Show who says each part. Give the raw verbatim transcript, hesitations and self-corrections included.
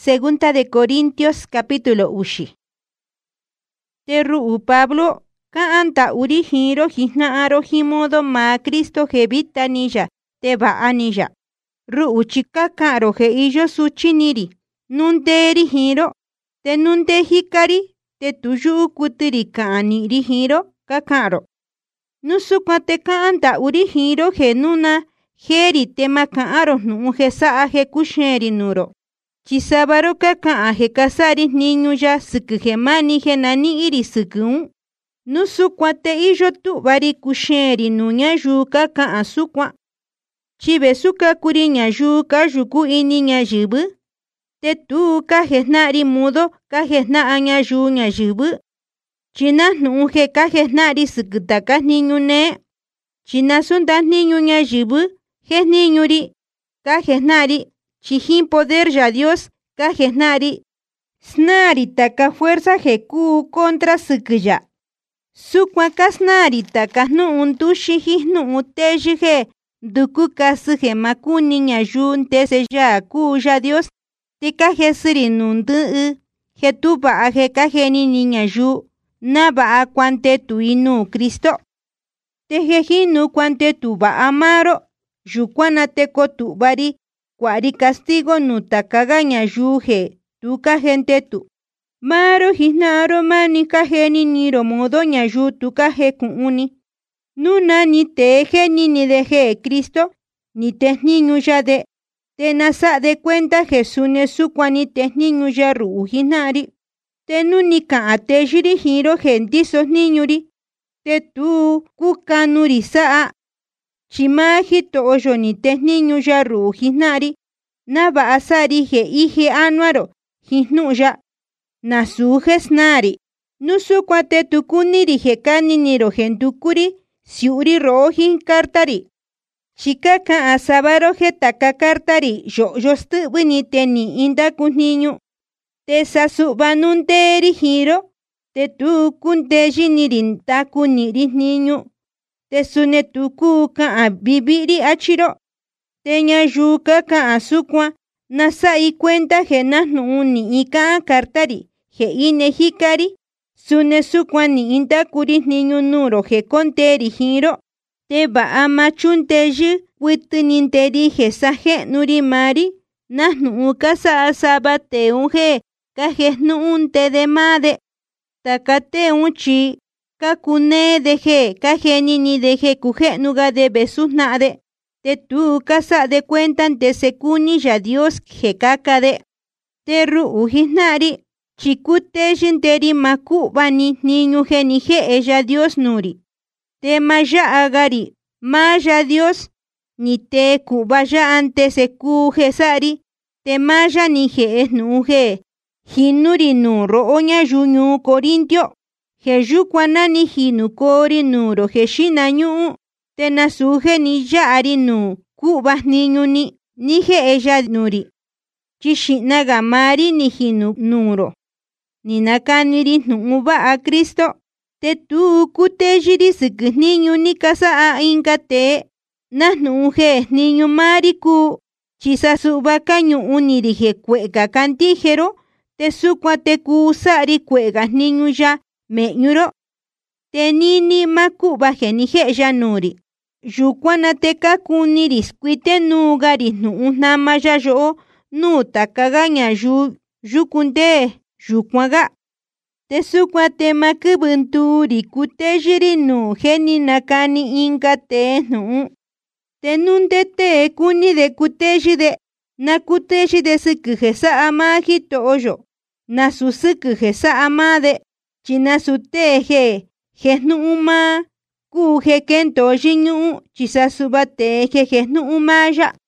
Speaker 1: Segunda de Corintios capítulo ushi. Terru Pablo ka anta uri hiro hina aro himodo ma Cristo jebita nilla te ba anilla. Ru uchika karo he iyo suchiniri. Nunteri hiro te nunte hikari te tuyu kutiri kaaniri hiro kakaro. Nusukwa te ka anta uri hiro he nuna heri te makaaro nu he saa he kusheri nuro. Chisabaro kaka he kasari niño ya suku he mani he nani iri suku. Nusukwa te iyo tu bari kusheri nunya yu kaka asukwa. Chibe suka kuri nya yu ka yuku ini nya jibu. Te tu ka he nari mudo ka he na anya yu nya jibu. China nu he ka he nari sukutaka niño ne. China sunda niño nya jibu he niño ri ka he nari. Chijin poder ya Dios ka he nari. Snari taka fuerza he ku kontra sukuya. Sukwa ka snari taka nu untu shihi nu uteji he. Duku kasu he makuni nya yun te se ya ku ya Dios. Te ka he siri nundu u. He tu ba a he ka he ni niña yu. Na ba a kwante tu inu Cristo. Te he hinu kwante tu ba amaro. Yukwana te ko tu bari. Kwari castigo nuta kagaña yuje, tuka gente tu. Maro hisnaro mani kajeni niro modoña yu tuka he kuuni. Nuna ni teje ni ni deje Cristo, ni te niño ya de. Te nasa de cuenta Jesús ne sukwa ni te niño ya ru hinari. Te nunika ate jiri hiro gentisos niñuri. Te tu kukanuri saa. Chimaji toyo ni te niño ya ru hinari. Naba asari he ije anuaro. Hinu ya. Nasujes nari. Nusukwa te tukuniri he kaniniro gentukuri. Siuri rohin kartari. Chikaka asabaro he taka kartari. Yo yo stubu ni te ni inda kun niño. Te sasubanunteri hiro. Te tukunte jinirin takuniri niño. Te sune tuku ka a bibiri achiro. Teña yuka ka asukwa. Nasa i cuenta he nahnu ni ika kartari. He ine hikari. Sune sukwa ni inta kuri niño nuro he konteri hiro. Te ba ama chunteji. Witu ninteri he saje nuri mari. Nahnu uka sa asaba te unje. Ka he nu unte de made. Takate unchi. Kakune deje, kajeni ni deje kuje nuga de besus nade. Te tu casa de cuentan te sekuni ya Dios je kakade. Te ru uhisnari. Chikute jinteri maku bani niño genije ella Dios nuri. Te maya agari. Maya Dios. Ni te kubaya ante sekuje sari. Te maya ni je es nuje. Hinuri nuro oña yunyu Corintio. Jeju kwanani hinu kori nuro jeshina nyu. Tena suje ni yaari nu. Kubas niño ni. Nije ella nuri. Chishina gamari ni hinu nuro. Ni nakaniri nuba a Cristo. Te tu kutejiri suku niño ni casa a inkate. Nas nuje niño mariku. Chisa subaka nyu uniri je kueka kantijero. Te sukwa te kusari kuega niño ya. Meñuro. Tenini makuba genije ya nuri. Yukwana te kakuniris kuite nugaris nu unama ya yo. Nu takagaña yu. Yukunte. Yukwaga. Te sukwa te makubenturi kute jirinu. Geni nakani inkate nu. Te nunte te kuni de kute jide. Na kute jide suku jesa amaji toyo. Na su suku jesa amade. China su teje, jesnu uma, ku je kento jinu, chisa suba teje jesnu uma ya.